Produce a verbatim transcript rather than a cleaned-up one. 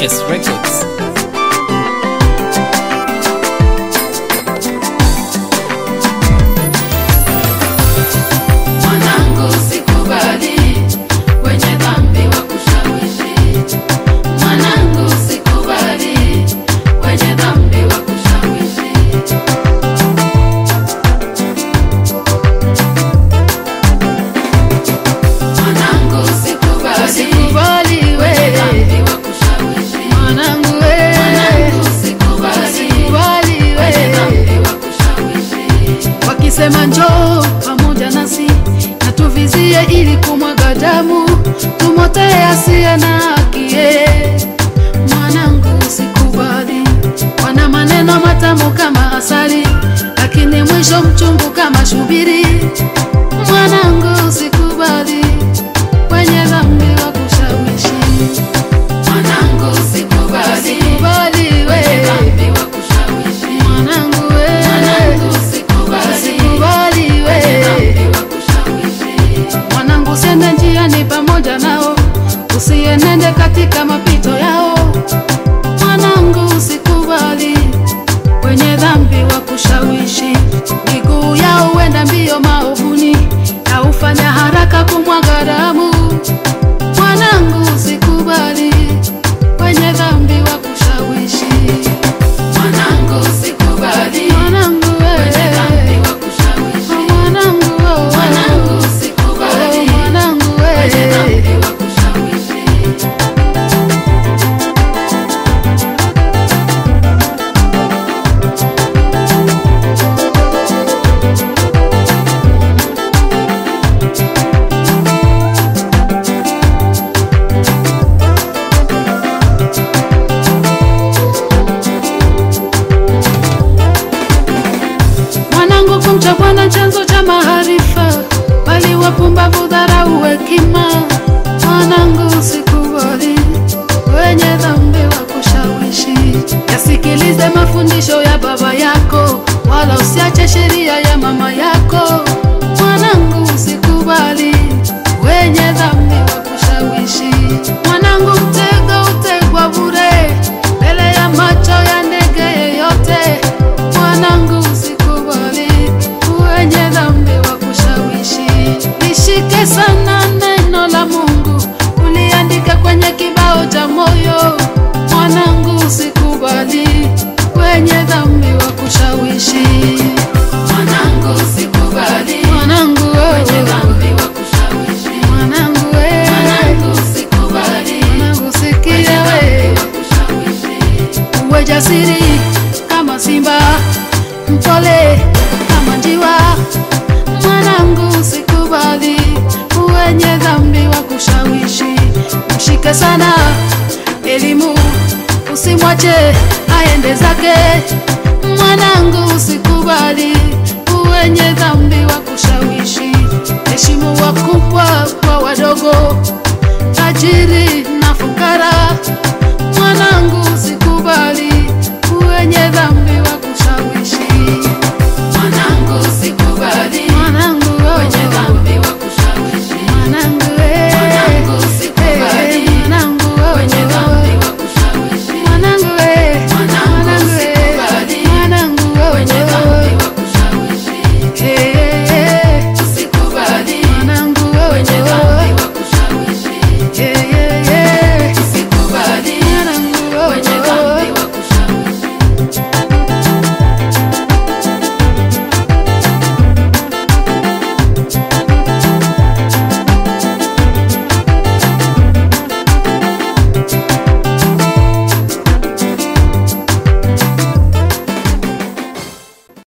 S Records. Mwanangu sikubali wenye dhambi wa kushawishi. Mwanangu sikubali wenye dhambi wa kushawishi. Mwanangu sikubali Sikubali wenye we, dhambi wa kushawishi. mwanangu we, Mwanangu sikubali sikubali wenye we. dhambi wa kushawishi. Wakisema njoo pamoja nasi na tuvizie ili kumwaga damu, tumotee asiye na haki. Mwanangu sikubali, wana maneno matamu kama asali, lakini mwisho mchungu kama shubiri. Mwanangu sikubali wenye dhambi wa kushawishi. Mwanangu sikubali Sikubali wenye we, dhambi wa kushawishi. mwanangu we, Mwanangu sikubali sikubali wenye we. dhambi wa kushawishi. Mwanangu usiende njiani pamoja nao, usienende katika mapito yao. Mwanangu usikubali wenye dhambi wa kushawishi, miguu yao huenda mbio maovuni na ufanya haraka kumwaga damu. Mwanangu usikubali wenye dhambi wa kushawishi. Mwanangu sikubali Mwanangu wenye dhambi we, wa kushawishi. mwanangu we, Mwanangu sikubali mwanangu wenye we. dhambi wa kushawishi. Mwanangu kumcha Bwana chanzo cha maarifa, bali wapumbavu dharau hekima. Mwanangu usikubali wenye dhambi wa kushawishi, yasikilize mafundisho ya baba yako, wala usiache sheria ya mama yako. Mwanangu usikubali wenye dhambi wa kushawishi. Mwanangu mtego utegwa bure mbele ya macho ya ndege yeyote. Mwanangu usikubali wenye dhambi wa kushawishi. Lishike sana neno la Mungu, uliandika kwenye kibao cha moyo. Mwanangu usikubali wenye dhambi wa kushawishi. Mwanangu sikubali Mwanangu wenye wewe, dhambi wa kushawishi. mwanangu wewe, Mwanangu sikubali mwanangu wenye sikia dhambi wewe, wa kushawishi. uwe jasiri kama simba, mpole kama njiwa. Mwanangu usikubali wenye dhambi wa kushawishi. Mshike sana elimu, usimwache aende zake. Mwanangu usikubali wenye dhambi wa kushawishi. Heshimu wakubwa kwa wadogo, tajiri na fukara. Mwanangu usikubali